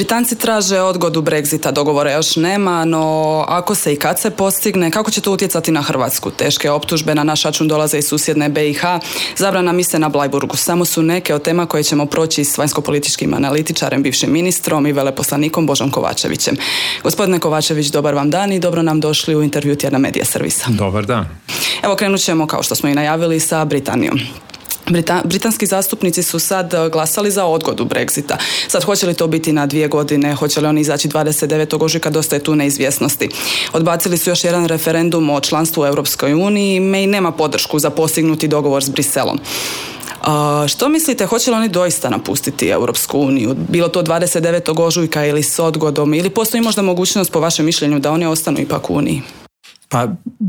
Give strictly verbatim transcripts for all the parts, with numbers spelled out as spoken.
Britanci traže odgodu Brexita, dogovora još nema, no ako se i kad se postigne, kako će to utjecati na Hrvatsku? Teške optužbe na naš račun dolaze iz susjedne B i H, zabrana mise na Bleiburgu. Samo su neke od tema koje ćemo proći s vanjskopolitičkim analitičarem, bivšim ministrom i veleposlanikom Božom Kovačevićem. Gospodine Kovačević, dobar vam dan i dobro nam došli u intervju Tjedna Medija servisa. Dobar dan. Evo, krenut ćemo, kao što smo i najavili, sa Britanijom. Brita- britanski zastupnici su sad glasali za odgodu Brexita. Sad, hoće li to biti na dvije godine, hoće li oni izaći dvadeset devetog ožujka, dosta je tu neizvjesnosti. Odbacili su još jedan referendum o članstvu u Europskoj uniji, May nema podršku za postignuti dogovor s Briselom. Uh, što mislite, hoće li oni doista napustiti Europsku uniju? Bilo to dvadeset devetog ožujka ili s odgodom, ili postoji možda mogućnost, po vašem mišljenju, da oni ostanu ipak u uniji? Pa,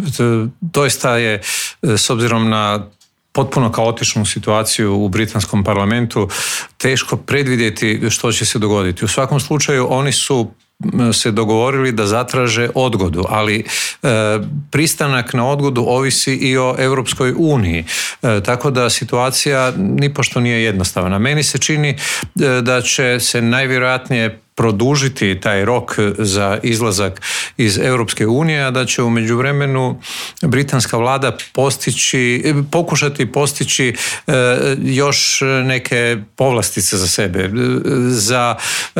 doista je, s obzirom na potpuno kaotičnu situaciju u britanskom parlamentu, teško predvidjeti što će se dogoditi. U svakom slučaju oni su se dogovorili da zatraže odgodu, ali e, pristanak na odgodu ovisi i o Europskoj uniji. E, tako da situacija nipošto nije jednostavna. Meni se čini e, da će se najvjerojatnije produžiti taj rok za izlazak iz Europske unije, a da će u međuvremenu britanska vlada postići, pokušati postići e, još neke povlastice za sebe. Za e,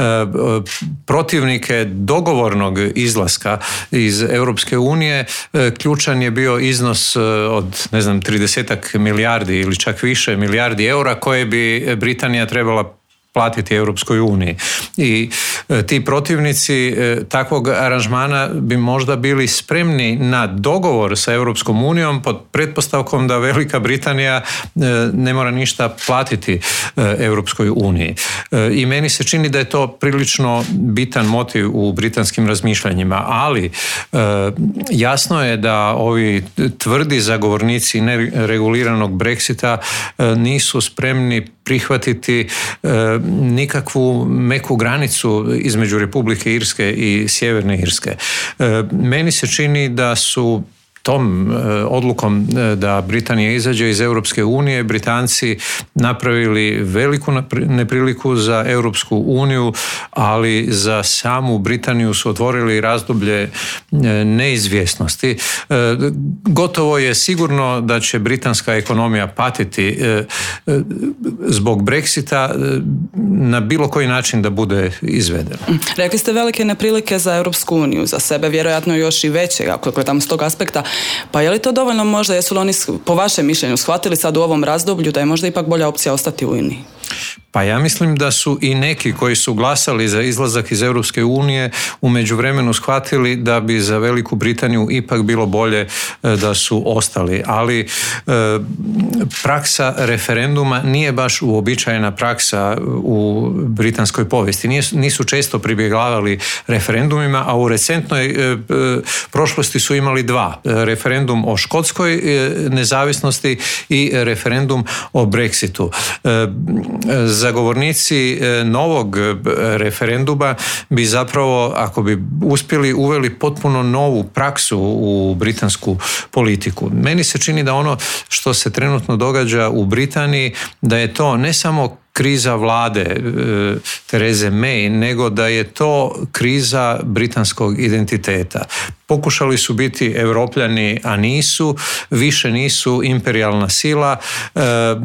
protivnike dogovornog izlaska iz Europske unije e, ključan je bio iznos od, ne znam, tridesetak milijardi ili čak više milijardi eura koje bi Britanija trebala platiti Europskoj uniji. I e, ti protivnici e, takvog aranžmana bi možda bili spremni na dogovor sa Europskom unijom pod pretpostavkom da Velika Britanija e, ne mora ništa platiti e, Europskoj uniji. E, I meni se čini da je to prilično bitan motiv u britanskim razmišljanjima, ali e, jasno je da ovi tvrdi zagovornici nereguliranog Brexita e, nisu spremni prihvatiti e, nikakvu meku granicu između Republike Irske i Sjeverne Irske. E, meni se čini da su tom e, odlukom e, da Britanija izađe iz Europske unije, Britanci napravili veliku nepriliku za Europsku uniju, ali za samu Britaniju su otvorili razdoblje e, neizvjesnosti. E, gotovo je sigurno da će britanska ekonomija patiti e, e, zbog Brexita e, na bilo koji način da bude izvedena. Rekli ste velike neprilike za Europsku uniju, za sebe vjerojatno još i veće, ako gledamo s tog aspekta. Pa je li to dovoljno možda, jesu li oni po vašem mišljenju shvatili sad u ovom razdoblju da je možda ipak bolja opcija ostati u Uniji? Pa ja mislim da su i neki koji su glasali za izlazak iz Europske unije u međuvremenu shvatili da bi za Veliku Britaniju ipak bilo bolje da su ostali. Ali e, praksa referenduma nije baš uobičajena praksa u britanskoj povijesti. Nisu, nisu često pribjeglavali referendumima, a u recentnoj e, prošlosti su imali dva. Referendum o škotskoj e, nezavisnosti i referendum o Brexitu. E, Zagovornici novog referenduma bi zapravo, ako bi uspjeli, uveli potpuno novu praksu u britansku politiku. Meni se čini da ono što se trenutno događa u Britaniji, da je to ne samo kriza vlade e, Therese May, nego da je to kriza britanskog identiteta. Pokušali su biti Europljani, a nisu, više nisu imperijalna sila. E,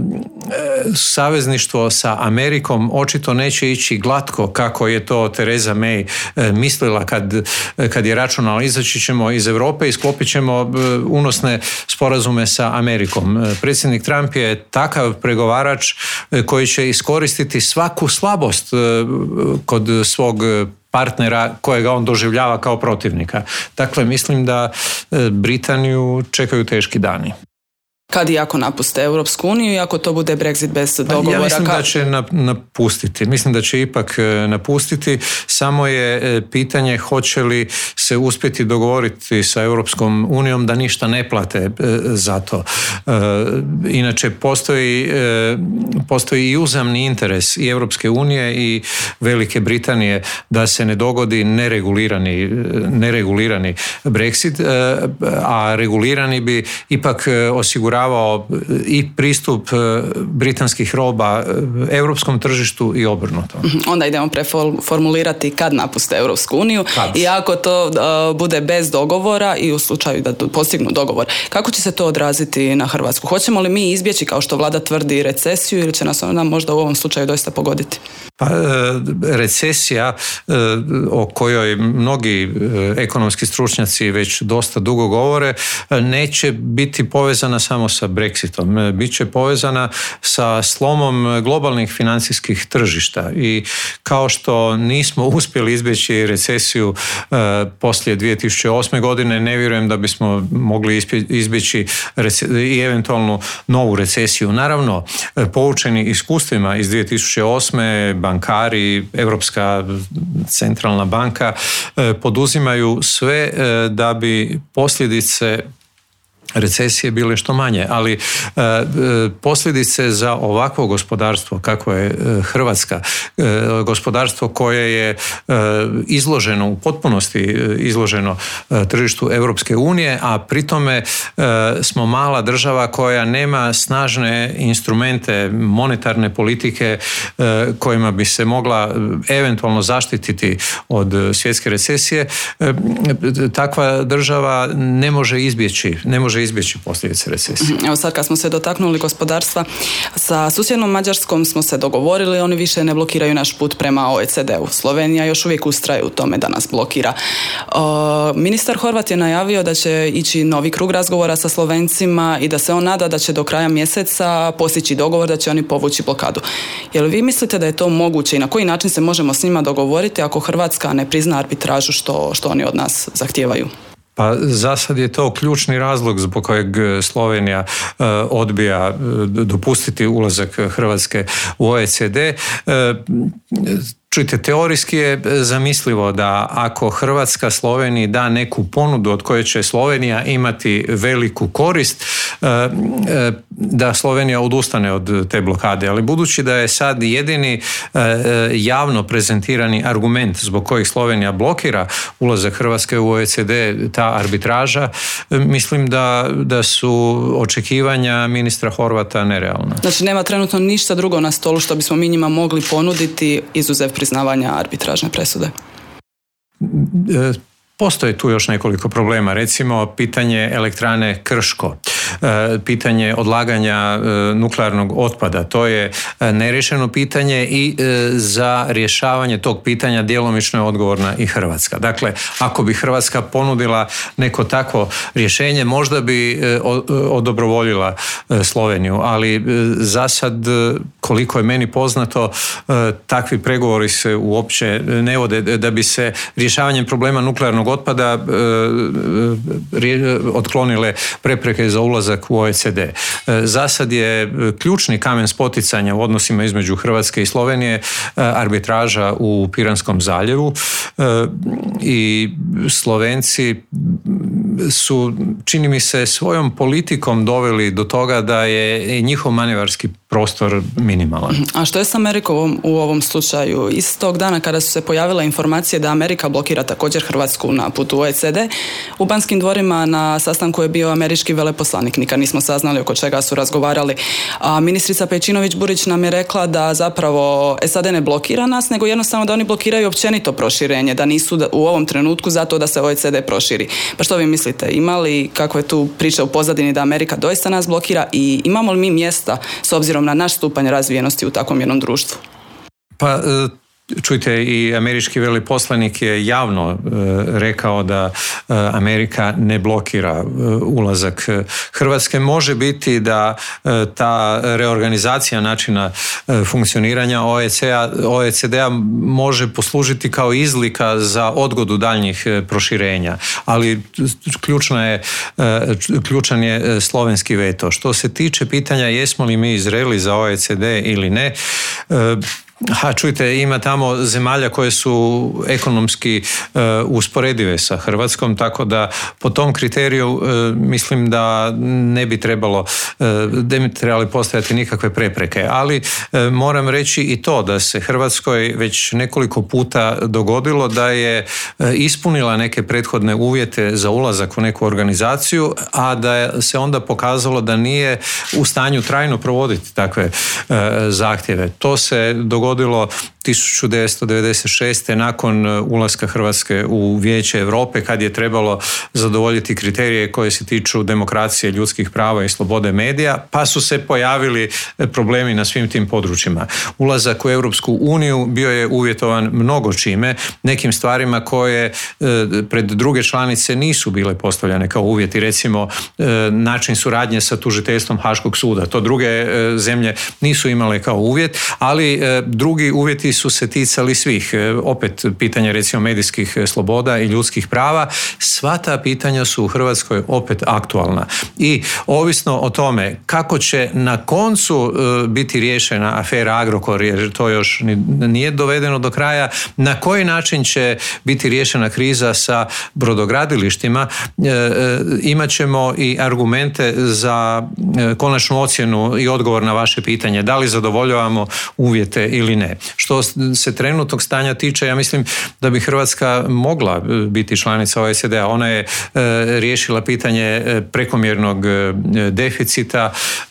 savezništvo sa Amerikom očito neće ići glatko kako je to Theresa May e, mislila kad, kad je računala izaći ćemo iz Europe i sklopit ćemo unosne sporazume sa Amerikom. E, predsjednik Trump je takav pregovarač e, koji će iskoristiti svaku slabost e, kod svog partnera kojega on doživljava kao protivnika. Dakle, mislim da Britaniju čekaju teški dani. Kad i ako napuste Europsku uniju i ako to bude Brexit bez dogovora? Ja mislim ka... da će napustiti. Mislim da će ipak napustiti. Samo je pitanje hoće li se uspjeti dogovoriti sa Europskom unijom da ništa ne plate za to. Inače, postoji, postoji i uzajamni interes i Europske unije i Velike Britanije da se ne dogodi neregulirani, neregulirani Brexit, a regulirani bi ipak osigurali osiguravao i pristup britanskih roba europskom tržištu i obrnuto. Onda idemo preformulirati kad napuste Europsku uniju i ako to uh, bude bez dogovora i u slučaju da postignu dogovor, kako će se to odraziti na Hrvatsku? Hoćemo li mi izbjeći, kao što vlada tvrdi, recesiju ili će nas ona možda u ovom slučaju doista pogoditi? Pa, recesija o kojoj mnogi ekonomski stručnjaci već dosta dugo govore neće biti povezana samo sa Brexitom. Biće povezana sa slomom globalnih financijskih tržišta i kao što nismo uspjeli izbjeći recesiju poslije dvije tisuće osme godine, ne vjerujem da bismo mogli izbjeći i eventualnu novu recesiju. Naravno, poučeni iskustvima iz dvije tisuće osme bankari, Europska centralna banka poduzimaju sve da bi posljedice recesije bile što manje, ali e, posljedice za ovakvo gospodarstvo kako je e, Hrvatska, e, gospodarstvo koje je e, izloženo, u potpunosti e, izloženo e, tržištu Europske unije, a pritome e, smo mala država koja nema snažne instrumente monetarne politike e, kojima bi se mogla eventualno zaštititi od svjetske recesije. E, takva država ne može izbjeći, ne može izbjeći posljedice recesije. Evo sad kad smo se dotaknuli gospodarstva, sa susjednom Mađarskom smo se dogovorili, oni više ne blokiraju naš put prema O E C D-u. Slovenija još uvijek ustraje u tome da nas blokira. Uh, ministar Horvat je najavio da će ići novi krug razgovora sa Slovencima i da se on nada da će do kraja mjeseca postići dogovor da će oni povući blokadu. Je li vi mislite da je to moguće i na koji način se možemo s njima dogovoriti ako Hrvatska ne prizna arbitražu što, što oni od nas zahtijevaju? Pa za sad je to ključni razlog zbog kojeg Slovenija uh, odbija uh, dopustiti ulazak Hrvatske u O E C D. Uh, Čujte, teorijski je zamislivo da ako Hrvatska Sloveniji da neku ponudu od koje će Slovenija imati veliku korist, da Slovenija odustane od te blokade. Ali budući da je sad jedini javno prezentirani argument zbog kojih Slovenija blokira ulazak Hrvatske u O E C D, ta arbitraža, mislim da, da su očekivanja ministra Horvata nerealna. Znači nema trenutno ništa drugo na stolu što bismo mi njima mogli ponuditi izuzev priznavanja arbitražne presude? Postoje tu još nekoliko problema, recimo pitanje elektrane Krško, pitanje odlaganja nuklearnog otpada, to je neriješeno pitanje i za rješavanje tog pitanja djelomično je odgovorna i Hrvatska. Dakle, ako bi Hrvatska ponudila neko takvo rješenje, možda bi odobrovoljila Sloveniju, ali za sad, koliko je meni poznato, takvi pregovori se uopće ne vode da bi se rješavanjem problema nuklearnog otpada otklonile prepreke za ulazak u O E C D. Za sad je ključni kamen spoticanja u odnosima između Hrvatske i Slovenije arbitraža u Piranskom zaljevu i Slovenci su, čini mi se, svojom politikom doveli do toga da je njihov manevarski prostor minimalan. A što je s Amerikom u ovom slučaju? Istog dana kada su se pojavile informacije da Amerika blokira također Hrvatsku na putu u O E C D, u Banskim dvorima na sastanku je bio američki veleposlanik. Nikad nismo saznali oko čega su razgovarali. A ministrica Pejčinović-Burić nam je rekla da zapravo S A D ne blokira nas, nego jednostavno da oni blokiraju općenito proširenje, da nisu u ovom trenutku zato da se O E C D proširi. Pa što vi mislite, ima li kakve tu priče u pozadini da Amerika doista nas blokira i imamo li mi mjesta s obzirom na naš stupanj razvijenosti u takvom jednom društvu? Pa čujte, i američki veleposlanik je javno e, rekao da e, Amerika ne blokira e, ulazak Hrvatske. Može biti da e, ta reorganizacija načina e, funkcioniranja O E C D-a može poslužiti kao izlika za odgodu daljnjih e, proširenja, ali ključna je, e, ključan je slovenski veto. Što se tiče pitanja jesmo li mi zreli za O E C D ili ne, e, Ha, čujte, ima tamo zemalja koje su ekonomski uh, usporedive sa Hrvatskom, tako da po tom kriteriju uh, mislim da ne bi trebalo, uh, ne bi trebali postojati nikakve prepreke, ali uh, moram reći i to da se Hrvatskoj već nekoliko puta dogodilo da je uh, ispunila neke prethodne uvjete za ulazak u neku organizaciju, a da se onda pokazalo da nije u stanju trajno provoditi takve uh, zahtjeve. To se dogodilo tisuću devetsto devedeset šeste. nakon ulaska Hrvatske u Vijeće Europe, kad je trebalo zadovoljiti kriterije koje se tiču demokracije, ljudskih prava i slobode medija, pa su se pojavili problemi na svim tim područjima. Ulazak u Europsku uniju bio je uvjetovan mnogo čime, nekim stvarima koje pred druge članice nisu bile postavljane kao uvjeti, recimo način suradnje sa tužiteljstvom Haškog suda. To druge zemlje nisu imale kao uvjet, ali drugi uvjeti su se ticali svih. Opet pitanje recimo medijskih sloboda i ljudskih prava. Sva ta pitanja su u Hrvatskoj opet aktualna. I ovisno o tome kako će na koncu biti riješena afera Agrokor, jer to još nije dovedeno do kraja, na koji način će biti riješena kriza sa brodogradilištima, imat ćemo i argumente za konačnu ocjenu i odgovor na vaše pitanje, da li zadovoljavamo uvjete ili ne. Što se trenutnog stanja tiče, ja mislim da bi Hrvatska mogla biti članica O E C D-a. Ona je riješila pitanje prekomjernog deficita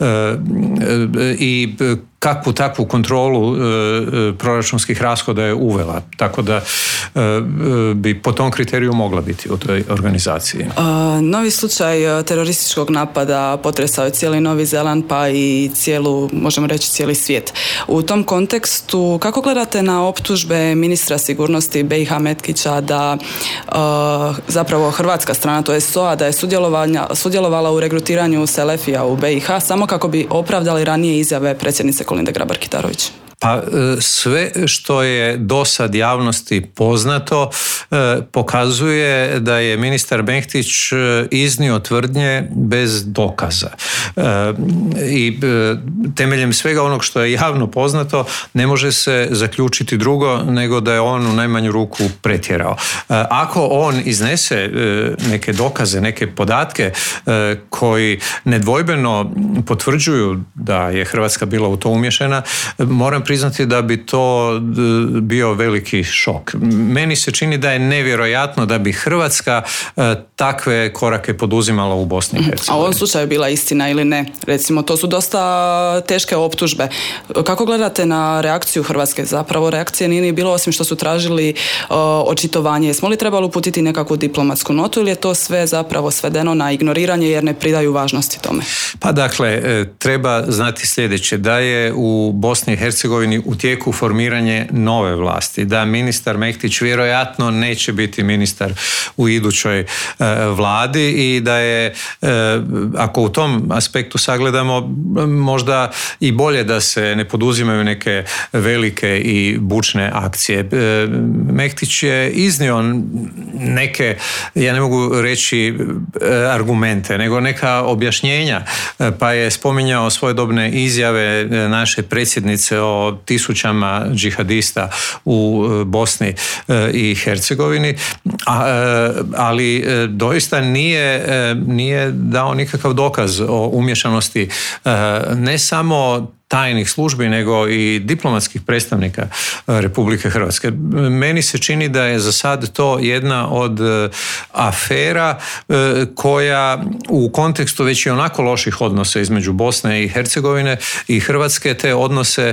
i kakvu takvu kontrolu e, proračunskih rashoda je uvela. Tako da e, bi po tom kriteriju mogla biti u toj organizaciji. E, novi slučaj terorističkog napada potresao je cijeli Novi Zeland, pa i cijelu, možemo reći, cijeli svijet. U tom kontekstu, kako gledate na optužbe ministra sigurnosti B i H Metkića da e, zapravo hrvatska strana, to je S O A, da je sudjelovala u regrutiranju Selefija u B i H samo kako bi opravdali ranije izjave predsjednice Kolinde Grabar-Kitarović? Pa sve što je do sad javnosti poznato pokazuje da je ministar Mektić iznio tvrdnje bez dokaza. I temeljem svega onog što je javno poznato ne može se zaključiti drugo nego da je on u najmanju ruku pretjerao. Ako on iznese neke dokaze, neke podatke koji nedvojbeno potvrđuju da je Hrvatska bila u to umješana, moram priznati da bi to bio veliki šok. Meni se čini da je nevjerojatno da bi Hrvatska takve korake poduzimala u Bosni i Hercegovini. A u ovom slučaju je bila istina ili ne? Recimo, to su dosta teške optužbe. Kako gledate na reakciju Hrvatske? Zapravo reakcije nije ni bilo, osim što su tražili uh, očitovanje. Jesmo li trebali uputiti nekakvu diplomatsku notu ili je to sve zapravo svedeno na ignoriranje jer ne pridaju važnosti tome? Pa dakle, treba znati sljedeće, da je u Bosni i Hercegovini u tijeku formiranje nove vlasti, da ministar Mektić vjerojatno neće biti ministar u idućoj e, vladi i da je, e, ako u tom aspektu sagledamo, možda i bolje da se ne poduzimaju neke velike i bučne akcije. E, Mektić je iznio neke, ja ne mogu reći e, argumente, nego neka objašnjenja, e, pa je spominjao svojedobne izjave naše predsjednice o tisućama džihadista u Bosni i Hercegovini, ali doista nije, nije dao nikakav dokaz o umješanosti ne samo tajnih službi, nego i diplomatskih predstavnika Republike Hrvatske. Meni se čini da je za sad to jedna od afera koja u kontekstu već i onako loših odnosa između Bosne i Hercegovine i Hrvatske te odnose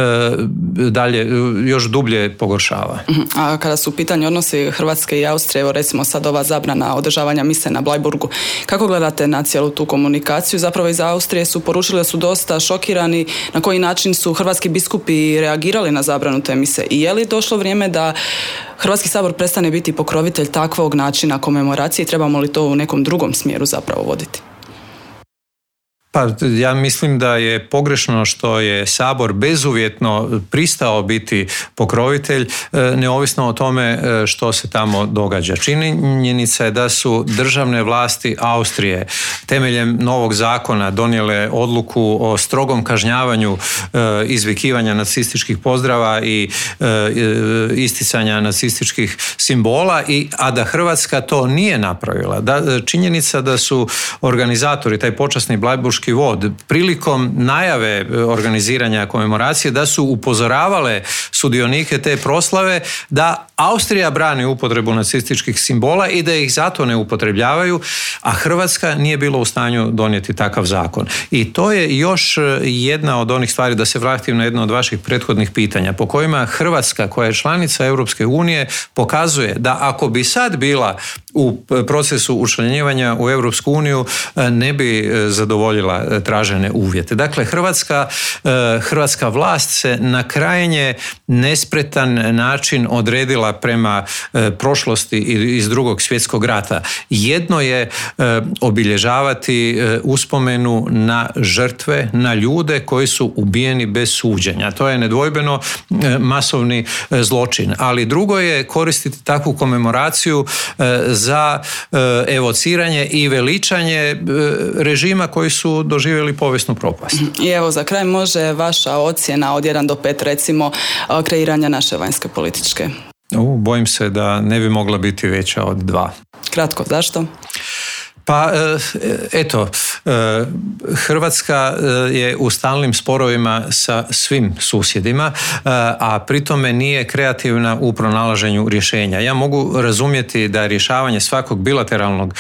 dalje još dublje pogoršava. A kada su u pitanju odnosi Hrvatske i Austrije, evo recimo sad ova zabrana održavanja mise na Blajburgu, kako gledate na cijelu tu komunikaciju? Zapravo iz Austrije su poručili da su dosta šokirani na koji način su hrvatski biskupi reagirali na zabranu te mise i je li došlo vrijeme da Hrvatski sabor prestane biti pokrovitelj takvog načina komemoracije i trebamo li to u nekom drugom smjeru zapravo voditi? Pa ja mislim da je pogrešno što je Sabor bezuvjetno pristao biti pokrovitelj, neovisno o tome što se tamo događa. Činjenica je da su državne vlasti Austrije temeljem novog zakona donijele odluku o strogom kažnjavanju izvikivanja nacističkih pozdrava i isticanja nacističkih simbola, i, a da Hrvatska to nije napravila. Da, činjenica da su organizatori, taj počasni Blajburški vod, prilikom najave organiziranja komemoracije, da su upozoravale sudionike te proslave da Austrija brani upotrebu nacističkih simbola i da ih zato ne upotrebljavaju, a Hrvatska nije bila u stanju donijeti takav zakon. I to je još jedna od onih stvari, da se vratim na jedno od vaših prethodnih pitanja, po kojima Hrvatska, koja je članica Europske unije, pokazuje da ako bi sad bila u procesu učlanjivanja u Europsku uniju, ne bi zadovoljila tražene uvjete. Dakle, Hrvatska, hrvatska vlast se na krajnje nespretan način odredila prema prošlosti iz Drugog svjetskog rata. Jedno je obilježavati uspomenu na žrtve, na ljude koji su ubijeni bez suđenja. To je nedvojbeno masovni zločin. Ali drugo je koristiti takvu komemoraciju za evociranje i veličanje režima koji su doživjeli povijesnu propast. I evo, za kraj, može vaša ocjena od jedan do pet, recimo, kreiranja naše vanjske političke? U, bojim se da ne bi mogla biti veća od dva. Kratko, zašto? Pa eto, Hrvatska je u stalnim sporovima sa svim susjedima, a pritome nije kreativna u pronalaženju rješenja. Ja mogu razumjeti da rješavanje svakog bilateralnog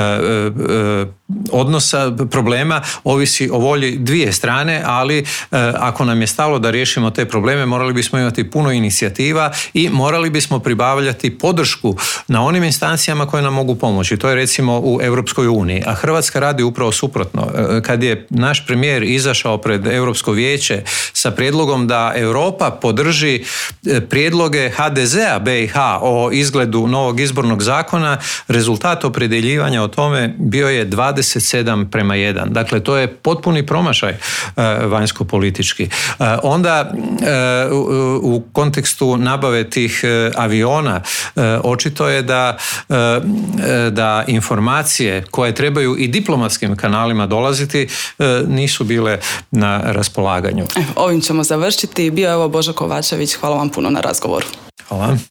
odnosa, problema, ovisi o volji dvije strane, ali ako nam je stalo da riješimo te probleme, morali bismo imati puno inicijativa i morali bismo pribavljati podršku na onim instancijama koje nam mogu pomoći. To je recimo u Europskoj uniji, a Hrvatska radi upravo suprotno. Kad je naš premijer izašao pred Europsko vijeće sa prijedlogom da Europa podrži prijedloge ha de zea be i ha o izgledu novog izbornog zakona, rezultat opredjeljivanja o tome bio je dvadeset sedam prema jedan. Dakle, to je potpuni promašaj vanjsko-politički. Onda u kontekstu nabave tih aviona očito je da, da informacije koje trebaju i diplomatskim kanalima dolaziti nisu bile na raspolaganju. Ovim ćemo završiti. Bio je ovo Božo Kovačević. Hvala vam puno na razgovoru. Hvala.